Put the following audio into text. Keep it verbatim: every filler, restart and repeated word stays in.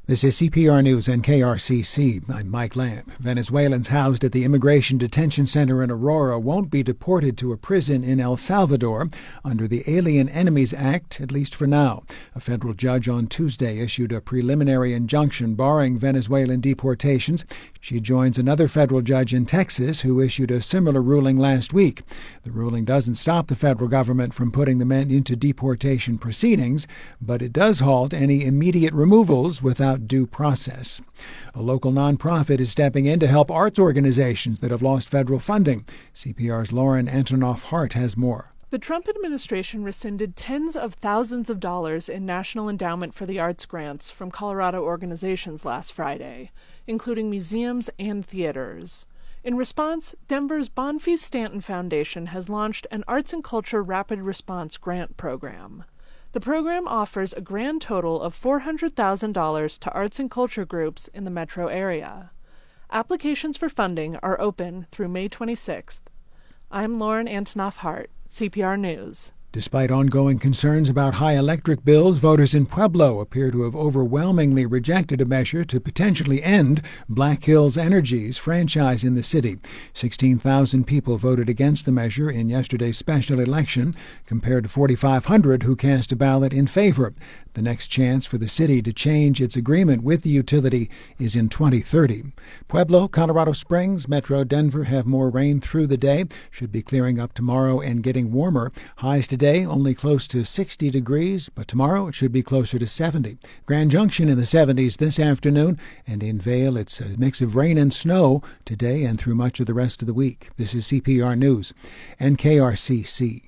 This is C P R News and K R C C. I'm Mike Lamb. Venezuelans housed at the Immigration Detention Center in Aurora won't be deported to a prison in El Salvador under the Alien Enemies Act, at least for now. A federal judge on Tuesday issued a preliminary injunction barring Venezuelan deportations. She joins another federal judge in Texas who issued a similar ruling last week. The ruling doesn't stop the federal government from putting the men into deportation proceedings, but it does halt any immediate removals without due process. A local nonprofit is stepping in to help arts organizations that have lost federal funding. C P R's Lauren Antonoff-Hart has more. The Trump administration rescinded tens of thousands of dollars in National Endowment for the Arts grants from Colorado organizations last Friday, including museums and theaters. In response, Denver's Bonfils Stanton Foundation has launched an Arts and Culture Rapid Response Grant Program. The program offers a grand total of four hundred thousand dollars to arts and culture groups in the metro area. Applications for funding are open through May twenty-sixth. I'm Lauren Antonoff-Hart, C P R News. Despite ongoing concerns about high electric bills, voters in Pueblo appear to have overwhelmingly rejected a measure to potentially end Black Hills Energy's franchise in the city. sixteen thousand people voted against the measure in yesterday's special election, compared to forty-five hundred who cast a ballot in favor. The next chance for the city to change its agreement with the utility is in twenty thirty. Pueblo, Colorado Springs, Metro Denver have more rain through the day. Should be clearing up tomorrow and getting warmer. Highs today only close to sixty degrees, but tomorrow it should be closer to seventy. Grand Junction in the seventies this afternoon, and in Vail it's a mix of rain and snow today and through much of the rest of the week. This is C P R News and K R C C.